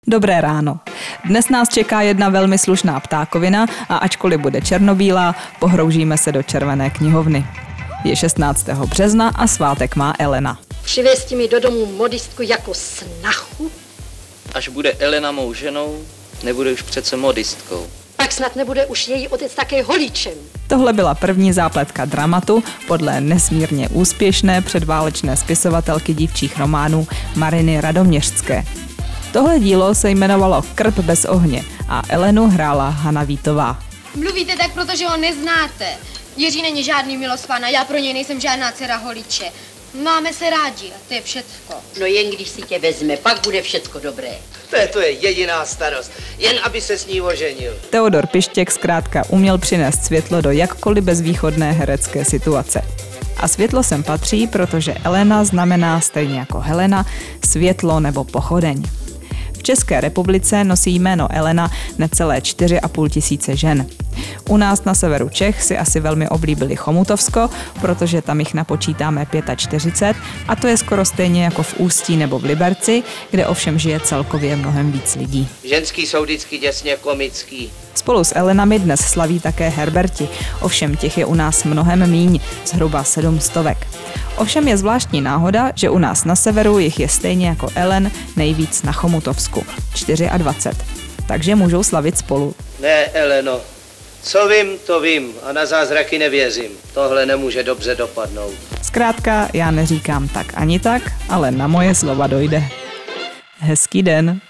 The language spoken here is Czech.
Dobré ráno. Dnes nás čeká jedna velmi slušná ptákovina a ačkoliv bude černobílá, pohroužíme se do červené knihovny. Je 16. března a svátek má Elena. Přivězti mi do domu modistku jako snachu? Až bude Elena mou ženou, nebude už přece modistkou. Pak snad nebude už její otec také holíčem. Tohle byla první zápletka dramatu podle nesmírně úspěšné předválečné spisovatelky dívčích románů Mariny Radoměřské. Tohle dílo se jmenovalo Krb bez ohně a Elenu hrála Hana Vítová. Mluvíte tak, protože ho neznáte. Jiří není žádný milostván a já pro něj nejsem žádná dcera holiče. Máme se rádi a to je všecko. No jen když si tě vezme, pak bude všecko dobré. To je jediná starost, jen aby se s ní oženil. Teodor Pištěk zkrátka uměl přinést světlo do jakkoliv bezvýchodné herecké situace. A světlo sem patří, protože Elena znamená stejně jako Helena světlo nebo pochodeň. V České republice nosí jméno Elena necelé 4,5 tisíce žen. U nás na severu Čech si asi velmi oblíbili Chomutovsko, protože tam jich napočítáme 45 a to je skoro stejně jako v Ústí nebo v Liberci, kde ovšem žije celkově mnohem víc lidí. Ženský jsou vždycky děsně komický. Spolu s Elenami dnes slaví také Herberti, ovšem těch je u nás mnohem míň, zhruba 700. Ovšem je zvláštní náhoda, že u nás na severu jich je stejně jako Elen nejvíc na Chomutovsku, 24. Takže můžou slavit spolu. Ne, Eleno, co vím, to vím a na zázraky nevěřím. Tohle nemůže dobře dopadnout. Zkrátka, já neříkám tak ani tak, ale na moje slova dojde. Hezký den.